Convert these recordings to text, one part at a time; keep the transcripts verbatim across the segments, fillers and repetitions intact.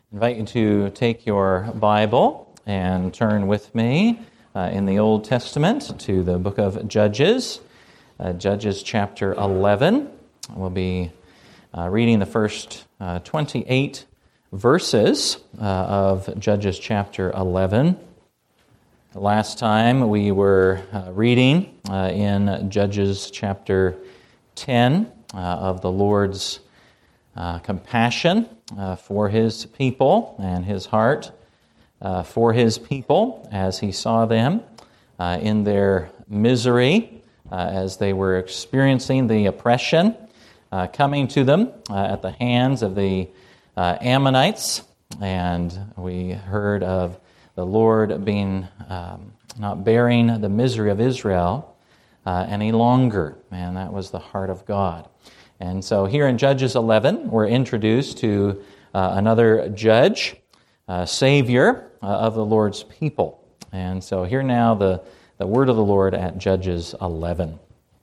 I invite you to take your Bible and turn with me uh, in the Old Testament to the book of Judges, uh, Judges chapter eleven. We'll be uh, reading the first uh, twenty-eight verses uh, of Judges chapter eleven. Last time we were uh, reading uh, in Judges chapter ten uh, of the Lord's uh, compassion uh, for His people and His heart uh, for His people as He saw them uh, in their misery uh, as they were experiencing the oppression uh, coming to them uh, at the hands of the uh, Ammonites. And we heard of the Lord being um, not bearing the misery of Israel uh, any longer. And that was the heart of God. And so here in Judges eleven, we're introduced to uh, another judge, uh, Savior uh, of the Lord's people. And so here now the, the word of the Lord at Judges eleven.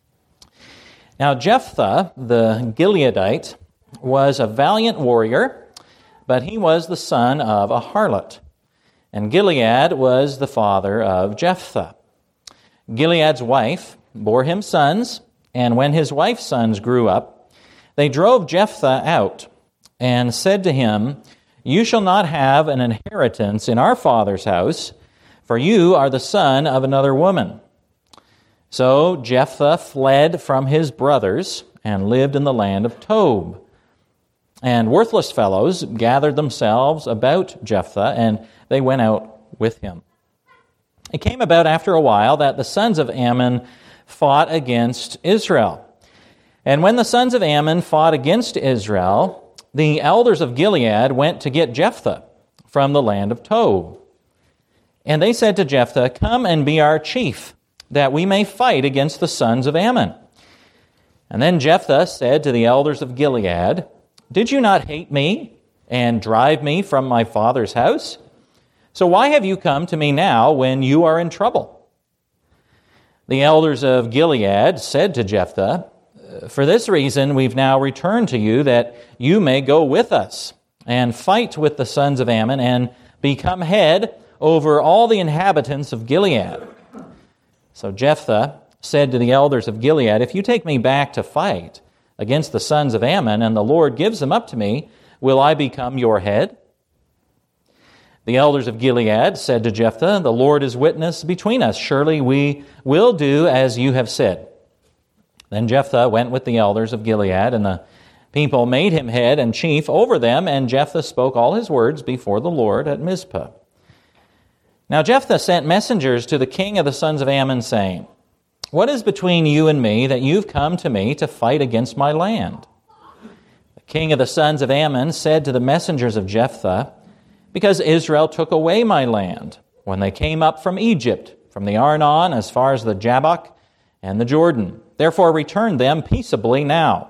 Now Jephthah, the Gileadite, was a valiant warrior, but he was the son of a harlot. And Gilead was the father of Jephthah. Gilead's wife bore him sons, and when his wife's sons grew up, they drove Jephthah out and said to him, "You shall not have an inheritance in our father's house, for you are the son of another woman." So Jephthah fled from his brothers and lived in the land of Tob. And worthless fellows gathered themselves about Jephthah, and they went out with him. It came about after a while that the sons of Ammon fought against Israel. And when the sons of Ammon fought against Israel, the elders of Gilead went to get Jephthah from the land of Tob. And they said to Jephthah, "Come and be our chief, that we may fight against the sons of Ammon." And then Jephthah said to the elders of Gilead, "Did you not hate me and drive me from my father's house? So why have you come to me now when you are in trouble?" The elders of Gilead said to Jephthah, "For this reason we've now returned to you, that you may go with us and fight with the sons of Ammon and become head over all the inhabitants of Gilead." So Jephthah said to the elders of Gilead, "If you take me back to fight against the sons of Ammon, and the Lord gives them up to me, will I become your head?" The elders of Gilead said to Jephthah, "The Lord is witness between us. Surely we will do as you have said." Then Jephthah went with the elders of Gilead, and the people made him head and chief over them, and Jephthah spoke all his words before the Lord at Mizpah. Now Jephthah sent messengers to the king of the sons of Ammon, saying, "What is between you and me that you've come to me to fight against my land?" The king of the sons of Ammon said to the messengers of Jephthah, "Because Israel took away my land when they came up from Egypt, from the Arnon as far as the Jabbok and the Jordan. Therefore return them peaceably now."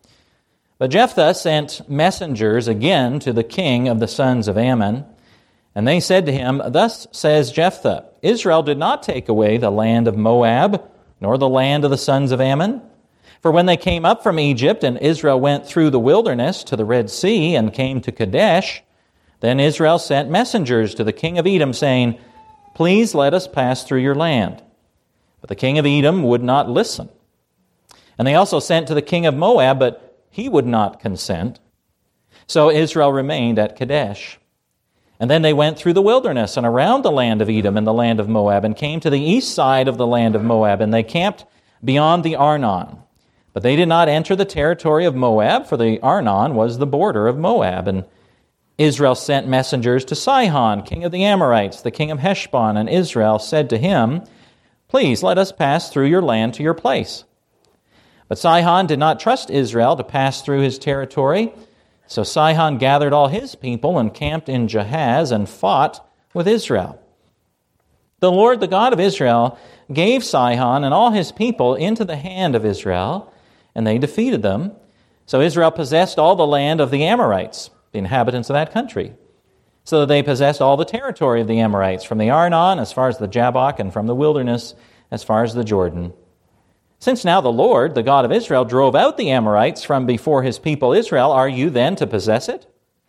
But Jephthah sent messengers again to the king of the sons of Ammon, and they said to him, "Thus says Jephthah, Israel did not take away the land of Moab, nor the land of the sons of Ammon. For when they came up from Egypt, and Israel went through the wilderness to the Red Sea, and came to Kadesh, then Israel sent messengers to the king of Edom, saying, 'Please let us pass through your land.' But the king of Edom would not listen. And they also sent to the king of Moab, but he would not consent. So Israel remained at Kadesh. And then they went through the wilderness and around the land of Edom and the land of Moab, and came to the east side of the land of Moab, and they camped beyond the Arnon. But they did not enter the territory of Moab, for the Arnon was the border of Moab. And Israel sent messengers to Sihon, king of the Amorites, the king of Heshbon, and Israel said to him, 'Please let us pass through your land to your place.' But Sihon did not trust Israel to pass through his territory. So Sihon gathered all his people and camped in Jahaz and fought with Israel. The Lord, the God of Israel, gave Sihon and all his people into the hand of Israel, and they defeated them. So Israel possessed all the land of the Amorites, the inhabitants of that country, so that they possessed all the territory of the Amorites, from the Arnon as far as the Jabbok, and from the wilderness as far as the Jordan. Since now the Lord, the God of Israel, drove out the Amorites from before his people Israel, are you then to possess it?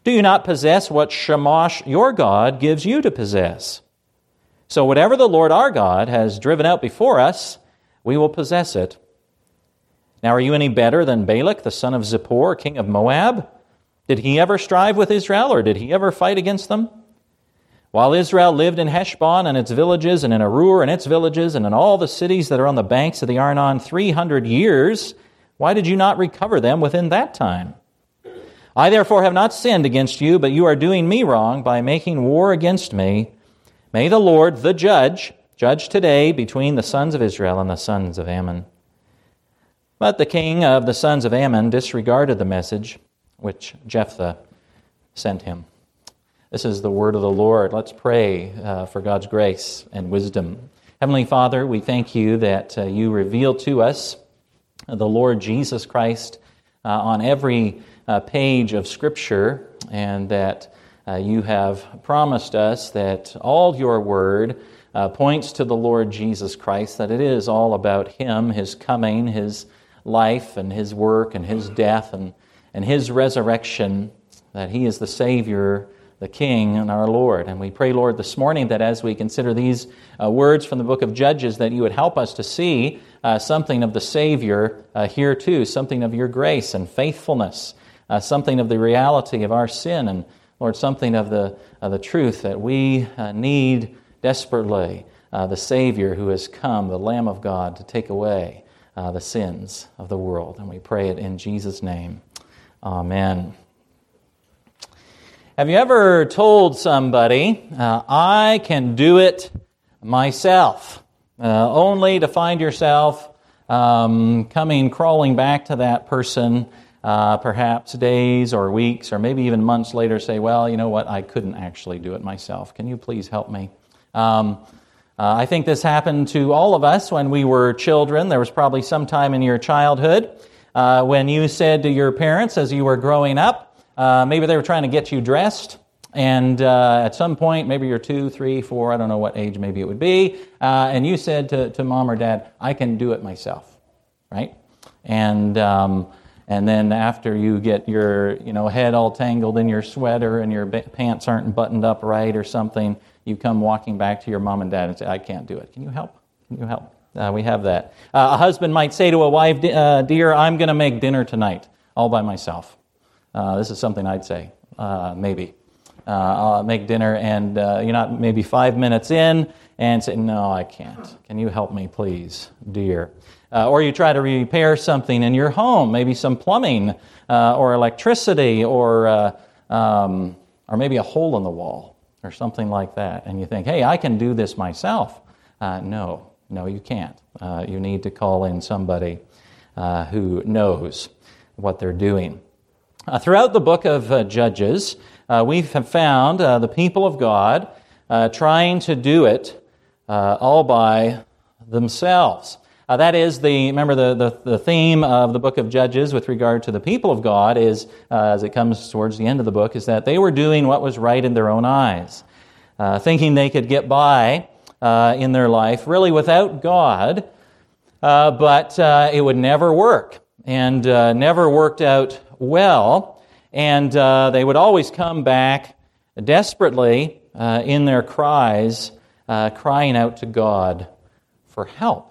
Do you not possess what Shamash, your God, gives you to possess? So whatever the Lord our God has driven out before us, we will possess it. Now are you any better than Balak, the son of Zippor, king of Moab? Did he ever strive with Israel, or did he ever fight against them? While Israel lived in Heshbon and its villages, and in Arur and its villages, and in all the cities that are on the banks of the Arnon three hundred years, why did you not recover them within that time? I therefore have not sinned against you, but you are doing me wrong by making war against me. May the Lord, the judge, judge today between the sons of Israel and the sons of Ammon. But the king of the sons of Ammon disregarded the message which Jephthah sent him. This is the word of the Lord. Let's pray uh, for God's grace and wisdom. Heavenly Father, we thank you that uh, you reveal to us the Lord Jesus Christ uh, on every uh, page of Scripture, and that uh, you have promised us that all your word uh, points to the Lord Jesus Christ, that it is all about Him, His coming, His life, and His work, and His death, and, and His resurrection, that He is the Savior, the King, and our Lord. And we pray, Lord, this morning that as we consider these uh, words from the book of Judges, that you would help us to see uh, something of the Savior uh, here too, something of your grace and faithfulness, uh, something of the reality of our sin, and, Lord, something of the, of the truth that we uh, need desperately, uh, the Savior who has come, the Lamb of God, to take away uh, the sins of the world. And we pray it in Jesus' name. Amen. Have you ever told somebody, uh, I can do it myself, uh, only to find yourself um, coming crawling back to that person, uh, perhaps days or weeks or maybe even months later, say, well, you know what, I couldn't actually do it myself. Can you please help me? Um, uh, I think this happened to all of us when we were children. There was probably some time in your childhood uh, when you said to your parents as you were growing up, Uh, maybe they were trying to get you dressed, and uh, at some point, maybe you're two, three, four, I don't know what age maybe it would be, uh, and you said to, to mom or dad, I can do it myself, right? And um, and then after you get your you know head all tangled in your sweater and your ba- pants aren't buttoned up right or something, you come walking back to your mom and dad and say, I can't do it. Can you help? Can you help? Uh, we have that. Uh, a husband might say to a wife, uh, dear, I'm going to make dinner tonight all by myself. Uh, this is something I'd say, uh, maybe. Uh, I'll make dinner, and uh, you're not maybe five minutes in, and say, no, I can't. Can you help me, please, dear? Uh, or you try to repair something in your home, maybe some plumbing, uh, or electricity, or uh, um, or maybe a hole in the wall, or something like that. And you think, hey, I can do this myself. Uh, no, no, you can't. Uh, you need to call in somebody uh, who knows what they're doing. Uh, throughout the book of uh, Judges, uh, we have found uh, the people of God uh, trying to do it uh, all by themselves. Uh, that is, the remember the, the, the theme of the book of Judges with regard to the people of God is, uh, as it comes towards the end of the book, is that they were doing what was right in their own eyes, uh, thinking they could get by uh, in their life really without God, uh, but uh, it would never work, and uh, never worked out well, and uh, they would always come back desperately uh, in their cries, uh, crying out to God for help.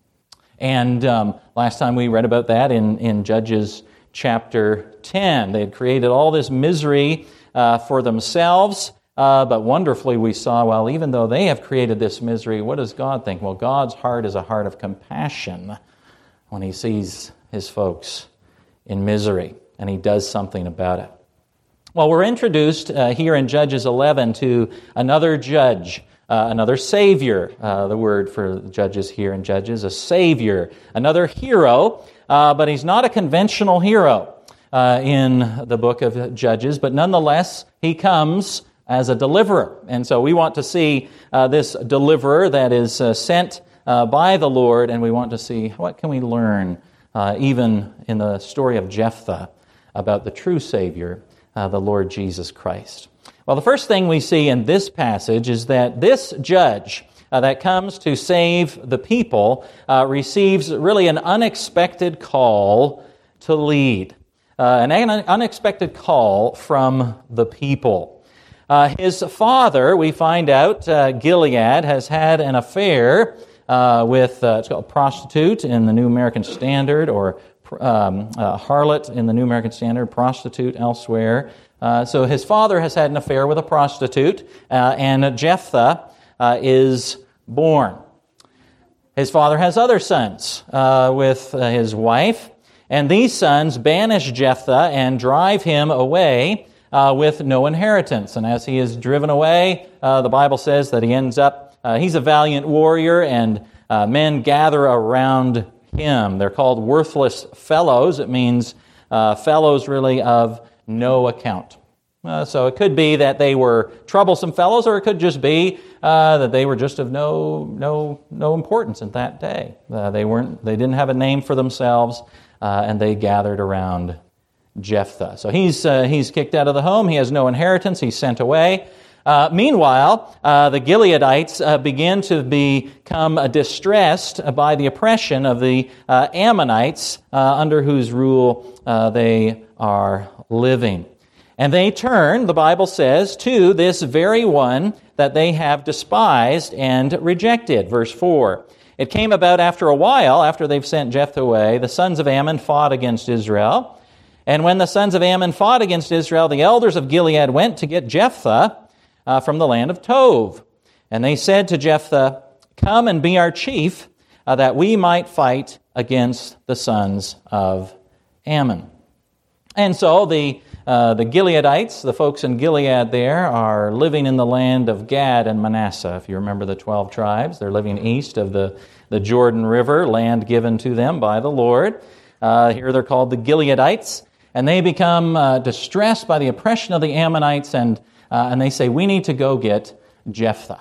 And um, last time we read about that in, in Judges chapter ten. They had created all this misery uh, for themselves, uh, but wonderfully we saw, well, even though they have created this misery, what does God think? Well, God's heart is a heart of compassion when He sees His folks in misery, and He does something about it. Well, we're introduced uh, here in Judges eleven to another judge, uh, another Savior, uh, the word for judges here in Judges, a Savior, another hero, uh, but he's not a conventional hero uh, in the book of Judges, but nonetheless, he comes as a deliverer. And so we want to see uh, this deliverer that is uh, sent uh, by the Lord, and we want to see what can we learn uh, even in the story of Jephthah about the true Savior, uh, the Lord Jesus Christ. Well, the first thing we see in this passage is that this judge uh, that comes to save the people uh, receives really an unexpected call to lead. uh, an unexpected call from the people. Uh, his father, we find out, uh, Gilead, has had an affair uh, with uh, it's called prostitute in the New American Standard, or um, uh, harlot in the New American Standard, prostitute elsewhere. Uh, so his father has had an affair with a prostitute, uh, and Jephthah uh, is born. His father has other sons uh, with uh, his wife, and these sons banish Jephthah and drive him away uh, with no inheritance. And as he is driven away, uh, the Bible says that he ends up, uh, he's a valiant warrior, and uh, men gather around him. They're called worthless fellows. It means uh, fellows really of no account. Uh, so it could be that they were troublesome fellows, or it could just be uh, that they were just of no no no importance in that day. Uh, they weren't. They didn't have a name for themselves, uh, and they gathered around Jephthah. So he's uh, he's kicked out of the home. He has no inheritance. He's sent away. Uh, meanwhile, uh, the Gileadites uh, begin to become uh, distressed by the oppression of the uh, Ammonites, uh, under whose rule uh, they are living. And they turn, the Bible says, to this very one that they have despised and rejected. Verse four. It came about after a while, after they've sent Jephthah away, the sons of Ammon fought against Israel. And when the sons of Ammon fought against Israel, the elders of Gilead went to get Jephthah uh, from the land of Tov. And they said to Jephthah, "Come and be our chief, uh, that we might fight against the sons of Ammon." And so the Uh, the Gileadites, the folks in Gilead there, are living in the land of Gad and Manasseh. If you remember the twelve tribes, they're living east of the, the Jordan River, land given to them by the Lord. Uh, here they're called the Gileadites, and they become uh, distressed by the oppression of the Ammonites, and uh, and they say, "We need to go get Jephthah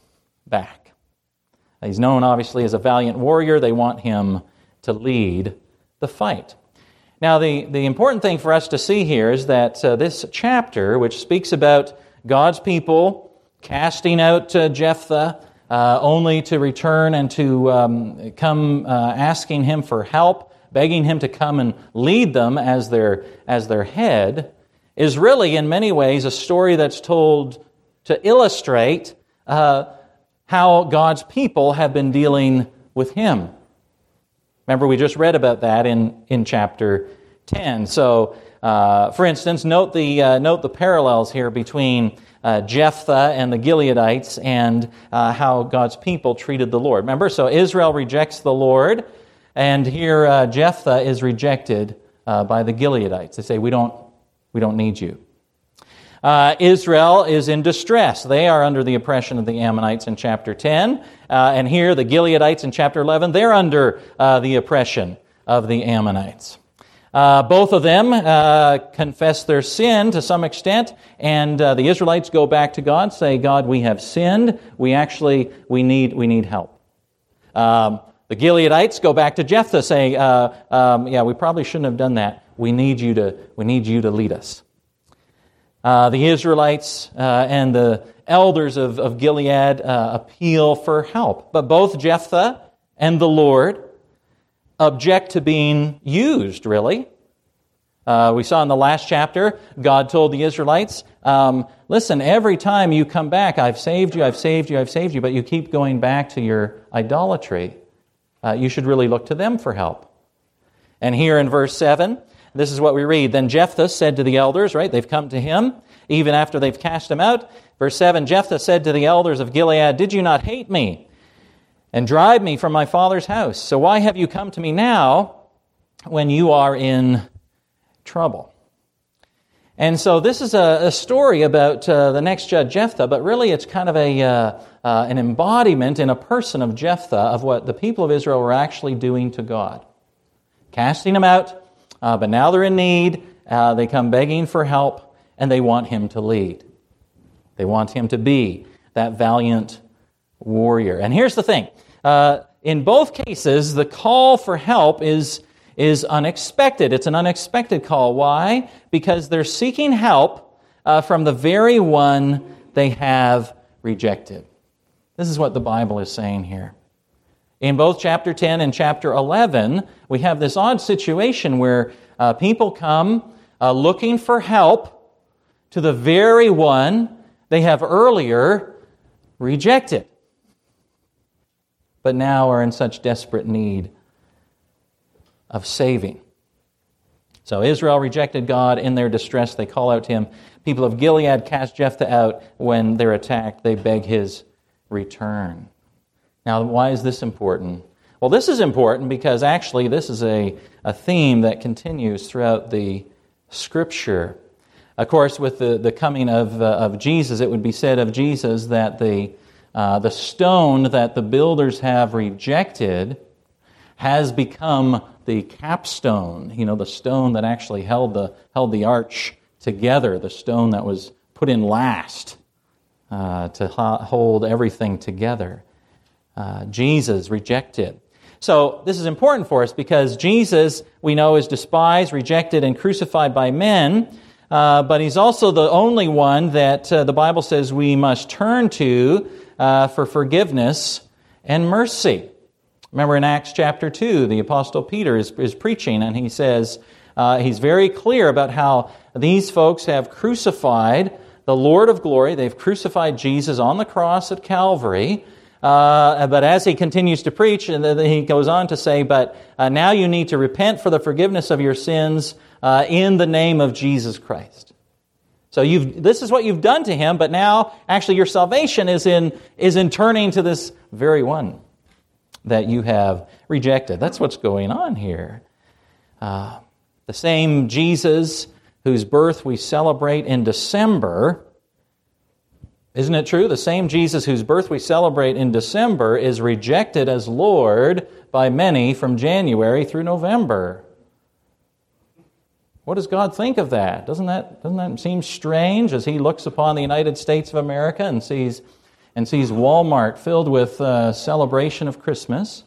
back." He's known, obviously, as a valiant warrior. They want him to lead the fight. Now, the, the important thing for us to see here is that uh, this chapter, which speaks about God's people casting out uh, Jephthah, uh, only to return and to um, come uh, asking him for help, begging him to come and lead them as their, as their head, is really in many ways a story that's told to illustrate uh, how God's people have been dealing with him. Remember, we just read about that in, in chapter ten. So, uh, for instance, note the uh, note the parallels here between uh, Jephthah and the Gileadites and uh, how God's people treated the Lord. Remember, so Israel rejects the Lord, and here uh, Jephthah is rejected uh, by the Gileadites. They say, "We don't, we don't need you." Uh, Israel is in distress. They are under the oppression of the Ammonites in chapter ten. Uh, and here, the Gileadites in chapter eleven, they're under uh, the oppression of the Ammonites. Uh, both of them uh, confess their sin to some extent, and uh, the Israelites go back to God, say, "God, we have sinned. We actually, we need, we need help." Um, the Gileadites go back to Jephthah, say, uh, um, "Yeah, we probably shouldn't have done that. We need you to, we need you to lead us." Uh, the Israelites uh, and the elders of, of Gilead uh, appeal for help. But both Jephthah and the Lord object to being used, really. Uh, we saw in the last chapter, God told the Israelites, um, listen, every time you come back, I've saved you, I've saved you, I've saved you, but you keep going back to your idolatry. Uh, you should really look to them for help. And here in verse seven, this is what we read. Then Jephthah said to the elders, right, they've come to him, even after they've cast him out. Verse seven, Jephthah said to the elders of Gilead, "Did you not hate me and drive me from my father's house? So why have you come to me now when you are in trouble?" And so this is a, a story about uh, the next judge, Jephthah, but really it's kind of a uh, uh, an embodiment in a person of Jephthah of what the people of Israel were actually doing to God. Casting him out, uh, but now they're in need, uh, they come begging for help, and they want him to lead. They want him to be that valiant warrior. And here's the thing. Uh, in both cases, the call for help is, is unexpected. It's an unexpected call. Why? Because they're seeking help uh, from the very one they have rejected. This is what the Bible is saying here. In both chapter ten and chapter eleven, we have this odd situation where uh, people come uh, looking for help to the very one they have earlier rejected, but now are in such desperate need of saving. So Israel rejected God in their distress. They call out to him. People of Gilead cast Jephthah out. When they're attacked, they beg his return. Now, why is this important? Well, this is important because actually this is a, a theme that continues throughout the Scripture. Of course, with the, the coming of, uh, of Jesus, it would be said of Jesus that the, uh, the stone that the builders have rejected has become the capstone, you know, the stone that actually held the held the arch together, the stone that was put in last uh, to hold everything together. Uh, Jesus rejected. So this is important for us because Jesus, we know, is despised, rejected, and crucified by men, uh, but he's also the only one that uh, the Bible says we must turn to uh, for forgiveness and mercy. Remember in Acts chapter two, the Apostle Peter is, is preaching, and he says, uh, he's very clear about how these folks have crucified the Lord of glory. They've crucified Jesus on the cross at Calvary. Uh, but as he continues to preach, and then he goes on to say, but uh, now you need to repent for the forgiveness of your sins uh, in the name of Jesus Christ. So you've this is what you've done to him, but now actually your salvation is in is in turning to this very one that you have rejected. That's what's going on here. Uh, the same Jesus whose birth we celebrate in December, isn't it true? The same Jesus whose birth we celebrate in December is rejected as Lord by many from January through November. What does God think of that? Doesn't that, doesn't that seem strange as he looks upon the United States of America and sees and sees Walmart filled with uh, celebration of Christmas,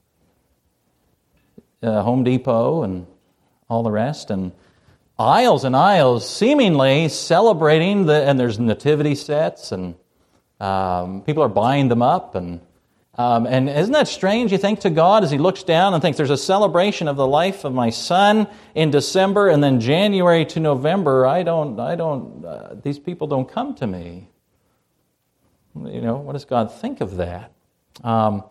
uh, Home Depot and all the rest, and aisles and aisles seemingly celebrating, the, and there's nativity sets, and um, people are buying them up. And um, and isn't that strange, you think, to God as he looks down and thinks there's a celebration of the life of my son in December, and then January to November, I don't, I don't, uh, these people don't come to me. You know, what does God think of that? Um,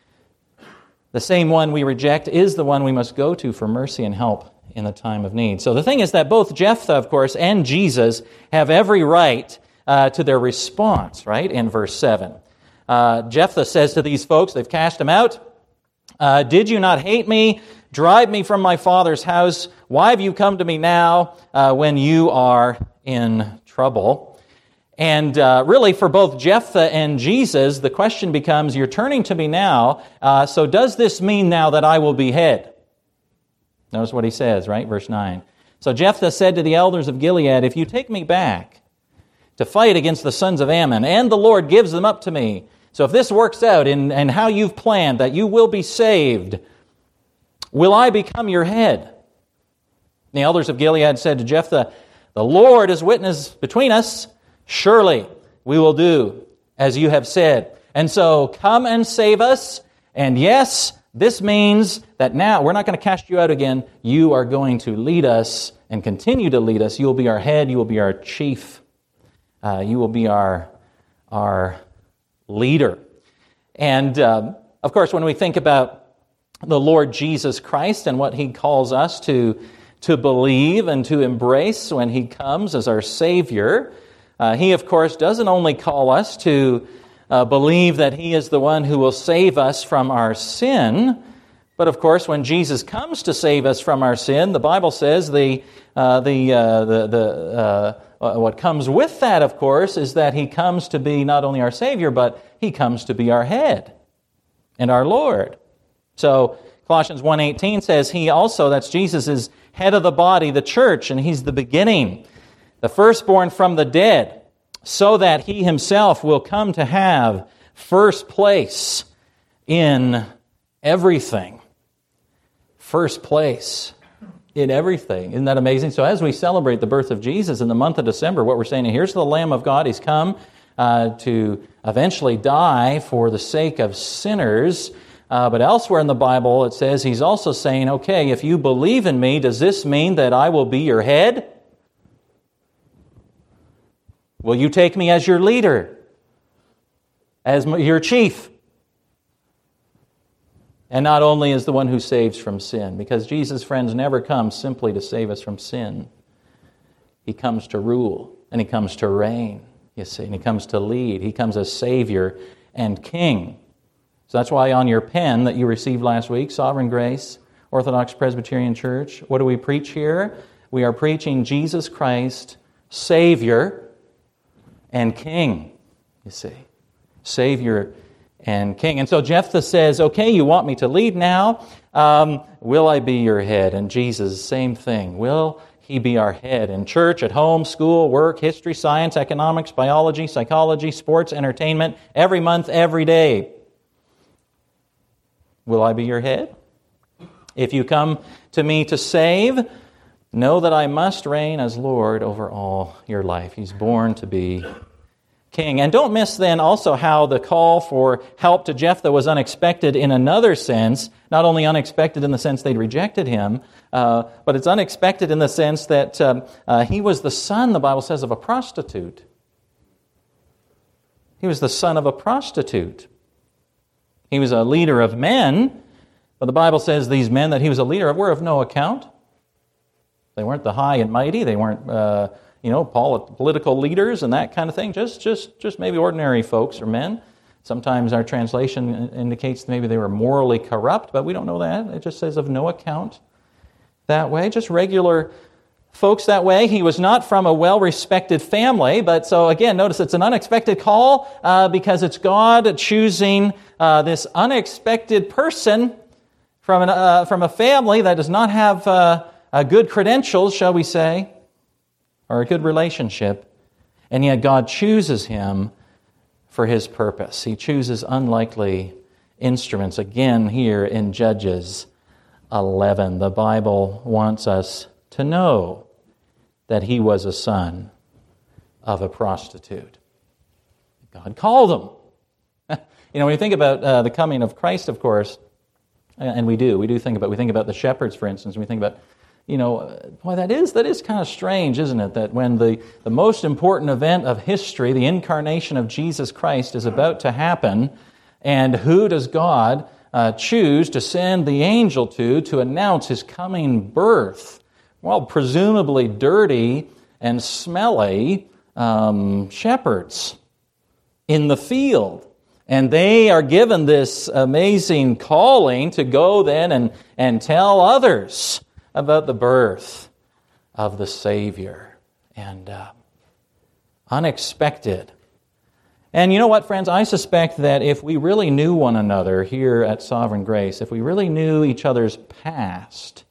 the same one we reject is the one we must go to for mercy and help in the time of need. So the thing is that both Jephthah, of course, and Jesus have every right uh, to their response, right, in verse seven. Uh, Jephthah says to these folks, they've cast him out, uh, did you not hate me? Drive me from my father's house. Why have you come to me now uh, when you are in trouble? And uh, really, for both Jephthah and Jesus, the question becomes, you're turning to me now, uh, so does this mean now that I will be head? Notice what he says, right? Verse nine. So Jephthah said to the elders of Gilead, if you take me back to fight against the sons of Ammon, and the Lord gives them up to me, so if this works out in, in how you've planned, that you will be saved, will I become your head? And the elders of Gilead said to Jephthah, the Lord is witness between us. Surely we will do as you have said. And so come and save us. And yes, this means that now we're not going to cast you out again. You are going to lead us and continue to lead us. You will be our head. You will be our chief. Uh, you will be our, our leader. And uh, of course, when we think about the Lord Jesus Christ and what he calls us to, to believe and to embrace when he comes as our Savior, Uh, he, of course, doesn't only call us to uh, believe that he is the one who will save us from our sin, but, of course, when Jesus comes to save us from our sin, the Bible says the uh, the uh, the, the uh, what comes with that, of course, is that he comes to be not only our Savior, but he comes to be our head and our Lord. So Colossians one eighteen says he also, that's Jesus, is head of the body, the church, and he's the beginning, the firstborn from the dead, so that he himself will come to have first place in everything. First place in everything. Isn't that amazing? So as we celebrate the birth of Jesus in the month of December, what we're saying, here's the Lamb of God. He's come uh, to eventually die for the sake of sinners, Uh, but elsewhere in the Bible, it says he's also saying, okay, if you believe in me, does this mean that I will be your head? Will you take me as your leader? As your chief? And not only as the one who saves from sin, because Jesus, friends, never comes simply to save us from sin. He comes to rule, and He comes to reign, you see, and He comes to lead. He comes as Savior and King. So that's why on your pen that you received last week, Sovereign Grace, Orthodox Presbyterian Church, what do we preach here? We are preaching Jesus Christ, Savior and King, you see. Savior and King. And so Jephthah says, okay, you want me to lead now. Um, will I be your head? And Jesus, same thing. Will He be our head in church, at home, school, work, history, science, economics, biology, psychology, sports, entertainment, every month, every day? Will I be your head? If you come to me to save, know that I must reign as Lord over all your life. He's born to be King. And don't miss then also how the call for help to Jephthah was unexpected in another sense. Not only unexpected in the sense they'd rejected him, uh, but it's unexpected in the sense that um, uh, he was the son, the Bible says, of a prostitute. He was the son of a prostitute. He was a leader of men, but the Bible says these men that he was a leader of were of no account. They weren't the high and mighty. They weren't, uh, you know, political leaders and that kind of thing. Just, just, just maybe ordinary folks or men. Sometimes our translation indicates maybe they were morally corrupt, but we don't know that. It just says of no account that way. Just regular folks that way. He was not from a well-respected family, but so again, notice it's an unexpected call uh, because it's God choosing uh, this unexpected person from an, uh, from a family that does not have uh, uh, good credentials, shall we say, or a good relationship, and yet God chooses him for His purpose. He chooses unlikely instruments. Again, here in Judges eleven, the Bible wants us to know that he was a son of a prostitute. God called him. You know, when you think about uh, the coming of Christ, of course, and we do, we do think about, we think about the shepherds, for instance, we think about, you know, boy, that is that is kind of strange, isn't it? That when the, the most important event of history, the incarnation of Jesus Christ, is about to happen, and who does God uh, choose to send the angel to to announce His coming birth? Well, presumably dirty and smelly um, shepherds in the field. And they are given this amazing calling to go then and, and tell others about the birth of the Savior. And uh, unexpected. And you know what, friends? I suspect that if we really knew one another here at Sovereign Grace, if we really knew each other's past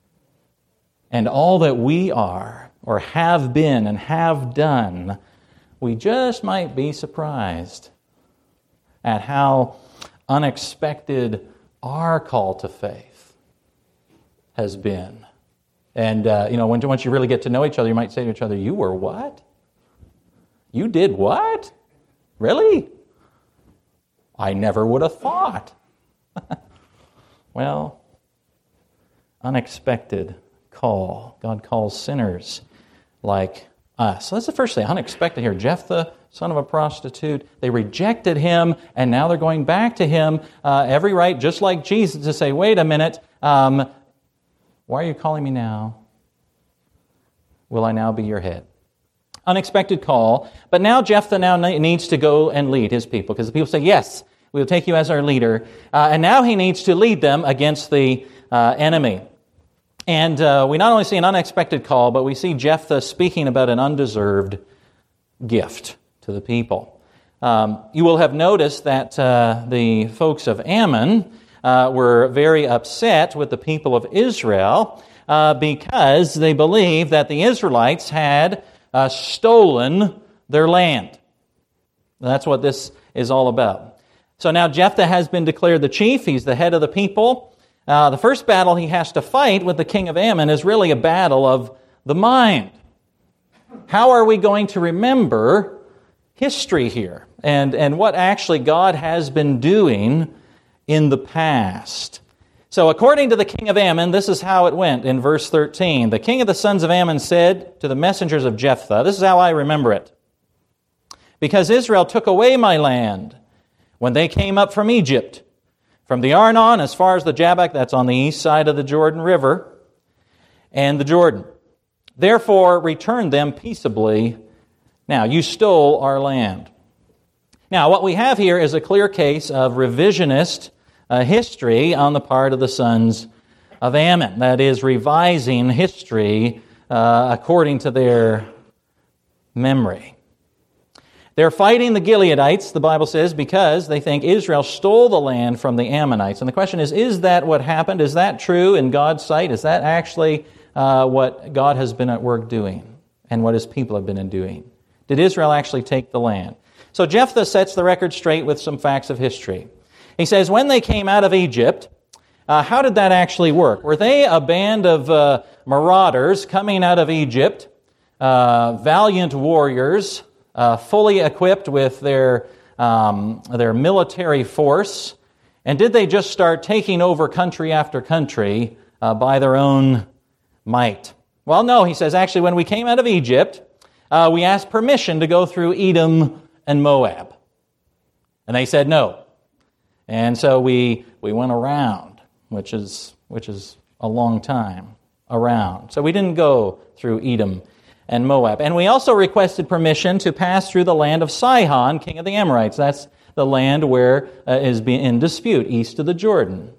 and all that we are or have been and have done, we just might be surprised at how unexpected our call to faith has been. And, uh, you know, when, once you really get to know each other, you might say to each other, you were what? You did what? Really? I never would have thought. Well, unexpected call. God calls sinners like us. So that's the first thing, unexpected here. Jephthah, son of a prostitute, they rejected him, and now they're going back to him, uh, every right, just like Jesus, to say, wait a minute, um, why are you calling me now? Will I now be your head? Unexpected call, but now Jephthah now needs to go and lead his people, because the people say, yes, we will take you as our leader, uh, and now he needs to lead them against the uh, enemy. And uh, we not only see an unexpected call, but we see Jephthah speaking about an undeserved gift to the people. Um, you will have noticed that uh, the folks of Ammon uh, were very upset with the people of Israel uh, because they believed that the Israelites had uh, stolen their land. That's what this is all about. So now Jephthah has been declared the chief. He's the head of the people. Uh, the first battle he has to fight with the king of Ammon is really a battle of the mind. How are we going to remember history here and, and what actually God has been doing in the past. So according to the king of Ammon, this is how it went in verse thirteen. The king of the sons of Ammon said to the messengers of Jephthah, this is how I remember it, because Israel took away my land when they came up from Egypt, from the Arnon as far as the Jabbok, that's on the east side of the Jordan River, and the Jordan. Therefore, return them peaceably. Now, you stole our land. Now, what we have here is a clear case of revisionist uh, history on the part of the sons of Ammon. That is, revising history uh, according to their memory. They're fighting the Gileadites, the Bible says, because they think Israel stole the land from the Ammonites. And the question is, is that what happened? Is that true in God's sight? Is that actually uh, what God has been at work doing and what His people have been doing? Did Israel actually take the land? So Jephthah sets the record straight with some facts of history. He says, when they came out of Egypt, uh, how did that actually work? Were they a band of uh, marauders coming out of Egypt, uh, valiant warriors, uh, fully equipped with their, um, their military force? And did they just start taking over country after country uh, by their own might? Well, no, he says, actually, when we came out of Egypt, uh, we asked permission to go through Edom and Moab. And they said no. And so we we went around, which is which is a long time around. So we didn't go through Edom and Moab. And we also requested permission to pass through the land of Sihon, king of the Amorites. That's the land where uh, is in dispute, east of the Jordan.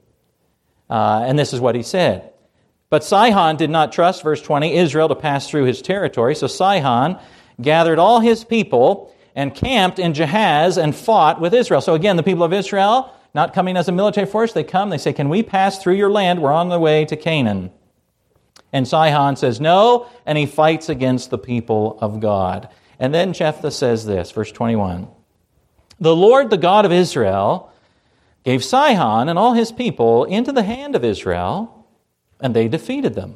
Uh, and this is what he said. But Sihon did not trust, verse twenty, Israel to pass through his territory. So Sihon gathered all his people and camped in Jahaz and fought with Israel. So again, the people of Israel, not coming as a military force, they come, they say, can we pass through your land? We're on the way to Canaan. And Sihon says no, and he fights against the people of God. And then Jephthah says this, verse twenty-one, the Lord, the God of Israel, gave Sihon and all his people into the hand of Israel, and they defeated them.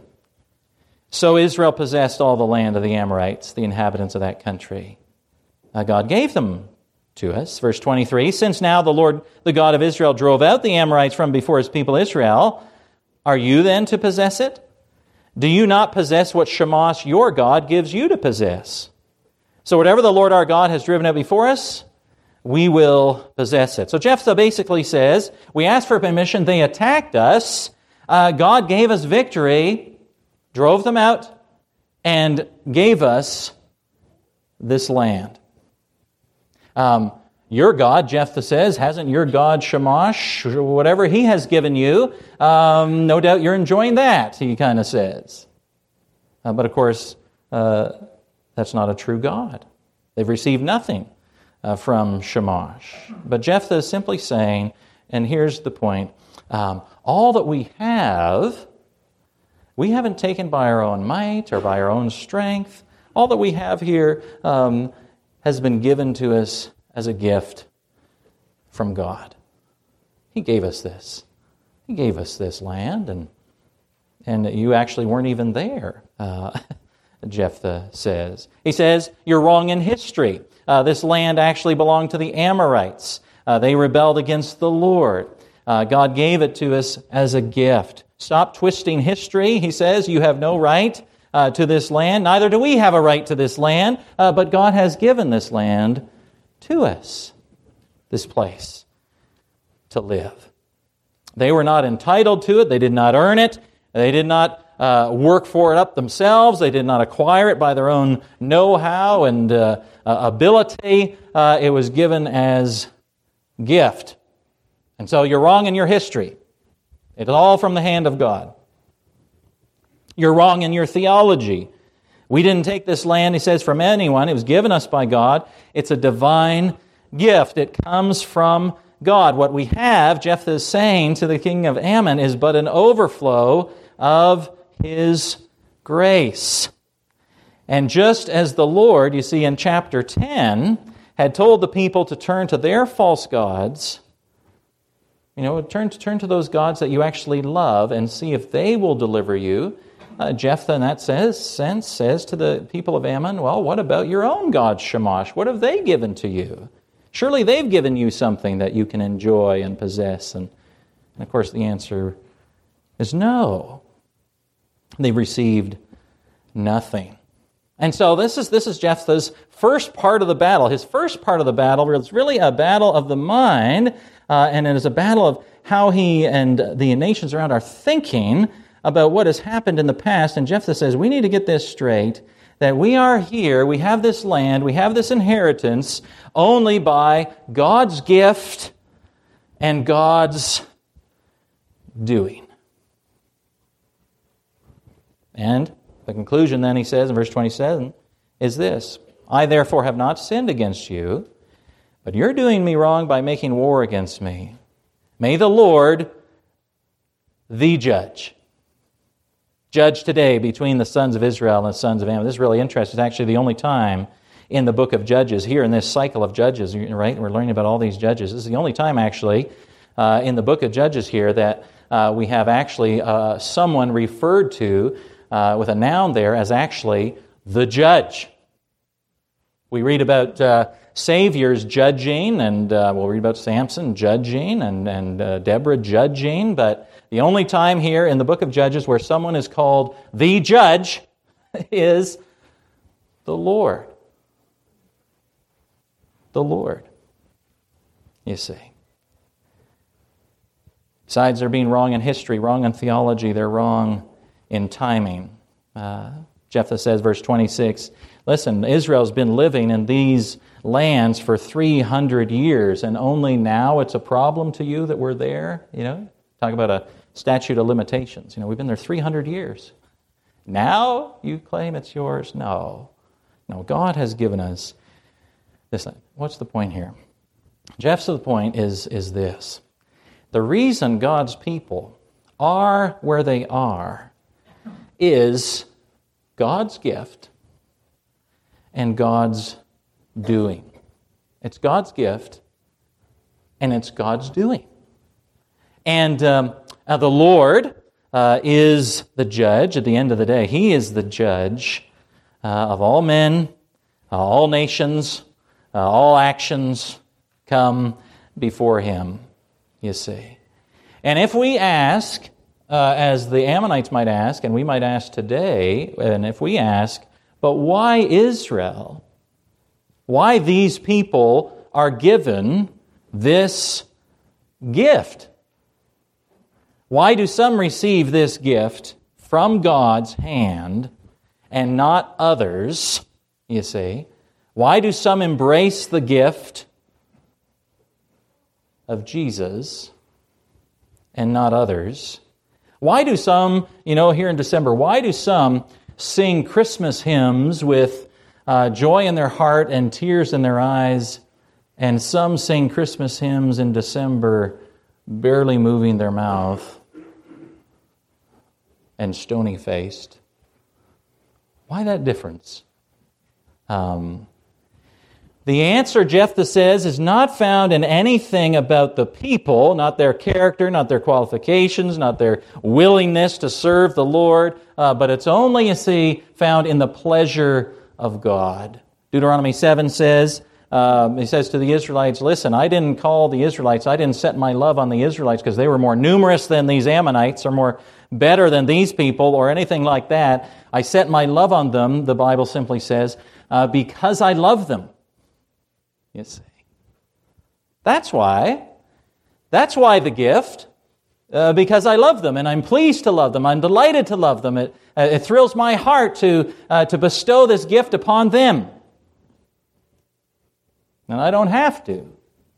So Israel possessed all the land of the Amorites, the inhabitants of that country. Uh, God gave them to us. Verse twenty-three, since now the Lord, the God of Israel, drove out the Amorites from before his people Israel, are you then to possess it? Do you not possess what Shamash, your God, gives you to possess? So whatever the Lord our God has driven out before us, we will possess it. So Jephthah basically says, we asked for permission, they attacked us, uh, God gave us victory, drove them out, and gave us this land. Um, your God, Jephthah says, hasn't your God Shamash, whatever he has given you, um, no doubt you're enjoying that, he kind of says. Uh, but of course, uh, that's not a true God. They've received nothing uh, from Shamash. But Jephthah is simply saying, and here's the point, um, all that we have, we haven't taken by our own might or by our own strength. All that we have here um, has been given to us as a gift from God. He gave us this. He gave us this land, and and you actually weren't even there, uh, Jephthah says. He says, you're wrong in history. Uh, this land actually belonged to the Amorites. Uh, they rebelled against the Lord. Uh, God gave it to us as a gift. Stop twisting history, he says. You have no right Uh, to this land. Neither do we have a right to this land, uh, but God has given this land to us, this place to live. They were not entitled to it. They did not earn it. They did not uh, work for it up themselves. They did not acquire it by their own know-how and uh, uh, ability. Uh, it was given as gift. And so you're wrong in your history. It's all from the hand of God. You're wrong in your theology. We didn't take this land, he says, from anyone. It was given us by God. It's a divine gift. It comes from God. What we have, Jephthah is saying to the king of Ammon, is but an overflow of his grace. And just as the Lord, you see in chapter ten, had told the people to turn to their false gods, you know, turn to, turn to those gods that you actually love and see if they will deliver you. Uh, Jephthah, in that says, sense, says to the people of Ammon, well, what about your own god Shamash? What have they given to you? Surely they've given you something that you can enjoy and possess and And of course, the answer is no. They received nothing. And so this is this is Jephthah's first part of the battle. His first part of the battle is really a battle of the mind, uh, and it is a battle of how he and the nations around are thinking about what has happened in the past. And Jephthah says, we need to get this straight, that we are here, we have this land, we have this inheritance only by God's gift and God's doing. And the conclusion then, he says in verse twenty-seven, is this: I therefore have not sinned against you, but you're doing me wrong by making war against me. May the Lord, the judge, judge today between the sons of Israel and the sons of Ammon. This is really interesting. It's actually the only time in the book of Judges, here in this cycle of Judges, right? We're learning about all these judges. This is the only time, actually, uh, in the book of Judges here that uh, we have actually uh, someone referred to uh, with a noun there as actually the judge. We read about uh, saviors judging, and uh, we'll read about Samson judging, and, and uh, Deborah judging, but the only time here in the book of Judges where someone is called the judge is the Lord. The Lord, you see. Besides, they're being wrong in history, wrong in theology, they're wrong in timing. Uh, Jephthah says, verse twenty-six, listen, Israel's been living in these lands for three hundred years, and only now it's a problem to you that we're there. You know, talk about a statute of limitations. You know, we've been there three hundred years. Now you claim it's yours? No. No, God has given us this. What's the point here? Jephthah's point is, is this. The reason God's people are where they are is God's gift and God's doing. It's God's gift and it's God's doing. And um, uh, the Lord uh, is the judge at the end of the day. He is the judge uh, of all men, uh, all nations, uh, all actions come before Him, you see. And if we ask, uh, as the Ammonites might ask, and we might ask today, and if we ask, but why Israel? Why these people are given this gift? Why do some receive this gift from God's hand and not others, you see? Why do some embrace the gift of Jesus and not others? Why do some, you know, here in December, why do some sing Christmas hymns with uh, joy in their heart and tears in their eyes, and some sing Christmas hymns in December barely moving their mouth and stony-faced? Why that difference? Um, the answer, Jephthah says, is not found in anything about the people, not their character, not their qualifications, not their willingness to serve the Lord, uh, but it's only, you see, found in the pleasure of God. Deuteronomy seven says, um, he says to the Israelites, listen, I didn't call the Israelites, I didn't set my love on the Israelites because they were more numerous than these Ammonites or more better than these people or anything like that. I set my love on them, the Bible simply says, uh, because I love them. You see. That's why. That's why the gift. Uh, because I love them and I'm pleased to love them. I'm delighted to love them. It, uh, it thrills my heart to, uh, to bestow this gift upon them. And I don't have to.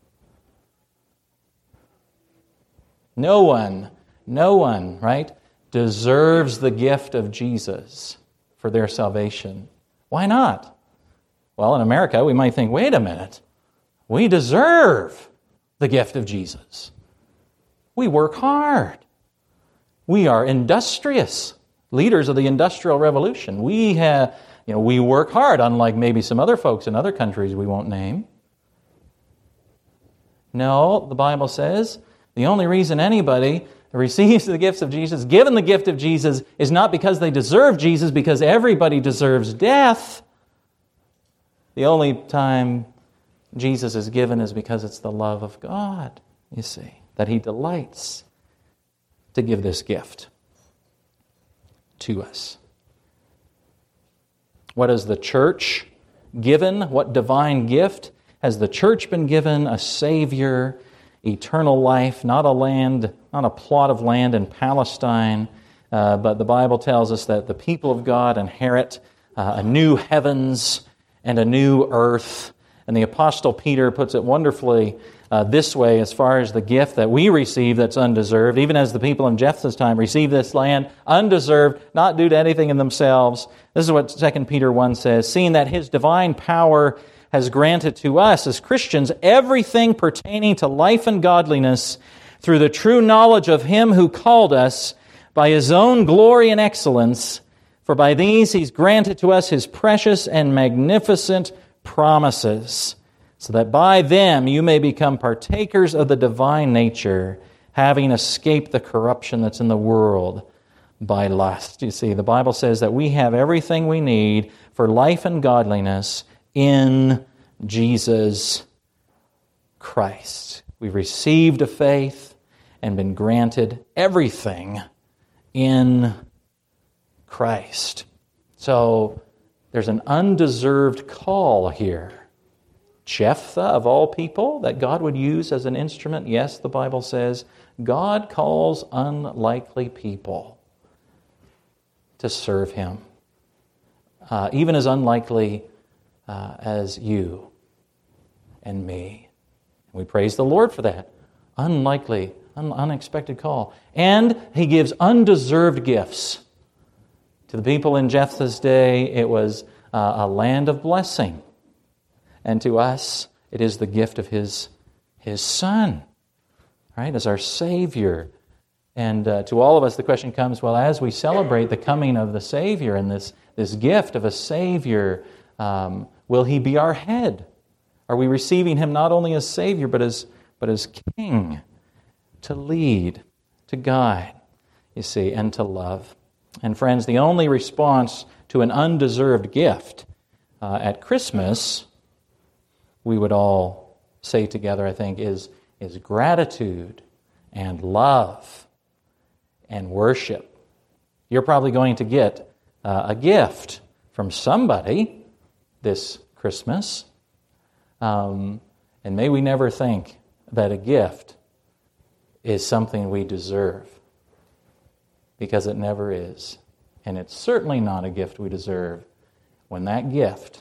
No one, no one, right, deserves the gift of Jesus for their salvation. Why not? Well, in America, we might think, wait a minute. We deserve the gift of Jesus. We work hard. We are industrious, leaders of the Industrial Revolution. We have, you know, we work hard, unlike maybe some other folks in other countries we won't name. No, the Bible says the only reason anybody receives the gifts of Jesus, given the gift of Jesus, is not because they deserve Jesus, because everybody deserves death. The only time Jesus is given is because it's the love of God, you see, that He delights to give this gift to us. What has the church given? What divine gift has the church been given? A Savior, eternal life, not a land, not a plot of land in Palestine, uh, but the Bible tells us that the people of God inherit uh, a new heavens and a new earth. And the Apostle Peter puts it wonderfully uh, this way as far as the gift that we receive that's undeserved, even as the people in Jephthah's time received this land undeserved, not due to anything in themselves. This is what Second Peter one says, seeing that His divine power has granted to us as Christians everything pertaining to life and godliness through the true knowledge of Him who called us by His own glory and excellence, for by these He's granted to us His precious and magnificent promises, so that by them you may become partakers of the divine nature, having escaped the corruption that's in the world by lust. You see, the Bible says that we have everything we need for life and godliness in Jesus Christ. We've received a faith and been granted everything in Christ. So there's an undeserved call here. Jephthah, of all people, that God would use as an instrument. Yes, the Bible says, God calls unlikely people to serve Him. Uh, even as unlikely uh, as you and me. We praise the Lord for that. Unlikely, un- unexpected call. And He gives undeserved gifts. To the people in Jephthah's day, it was uh, a land of blessing. And to us, it is the gift of His, His Son, right, as our Savior. And uh, to all of us, the question comes, well, as we celebrate the coming of the Savior and this, this gift of a Savior, um, will He be our head? Are we receiving Him not only as Savior, but as, but as King, to lead, to guide, you see, and to love? And friends, the only response to an undeserved gift uh, at Christmas, we would all say together, I think, is, is gratitude and love and worship. You're probably going to get uh, a gift from somebody this Christmas. Um, and may we never think that a gift is something we deserve, because it never is. And it's certainly not a gift we deserve when that gift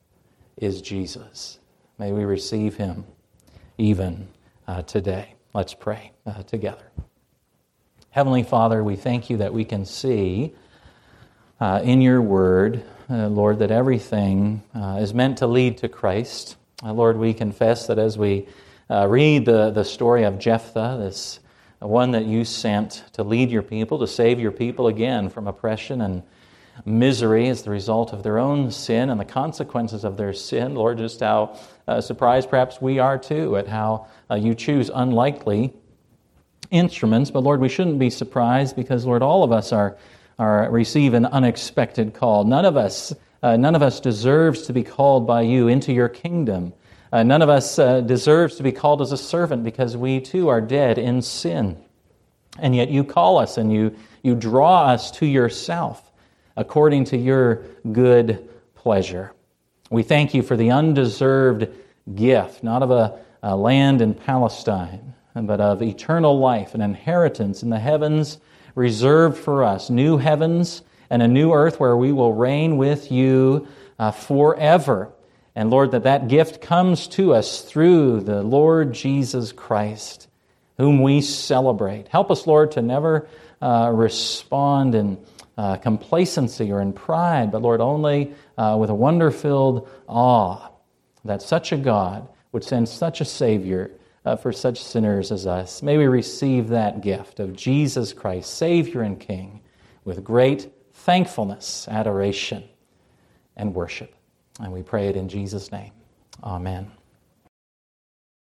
is Jesus. May we receive Him even uh, today. Let's pray uh, together. Heavenly Father, we thank You that we can see uh, in Your Word, uh, Lord, that everything uh, is meant to lead to Christ. Uh, Lord, we confess that as we uh, read the, the story of Jephthah, this one that You sent to lead Your people, to save Your people again from oppression and misery as the result of their own sin and the consequences of their sin. Lord, just how uh, surprised perhaps we are too at how uh, You choose unlikely instruments. But Lord, we shouldn't be surprised because, Lord, all of us are, are receive an unexpected call. None of us, uh, none of us deserves to be called by You into Your kingdom. Uh, none of us uh, deserves to be called as a servant because we too are dead in sin. And yet You call us and You, you draw us to Yourself according to Your good pleasure. We thank You for the undeserved gift, not of a, a land in Palestine, but of eternal life, an inheritance in the heavens reserved for us, new heavens and a new earth where we will reign with You uh, forever. And Lord, that that gift comes to us through the Lord Jesus Christ, whom we celebrate. Help us, Lord, to never uh, respond in uh, complacency or in pride, but Lord, only uh, with a wonder-filled awe that such a God would send such a Savior uh, for such sinners as us. May we receive that gift of Jesus Christ, Savior and King, with great thankfulness, adoration, and worship. And we pray it in Jesus' name. Amen.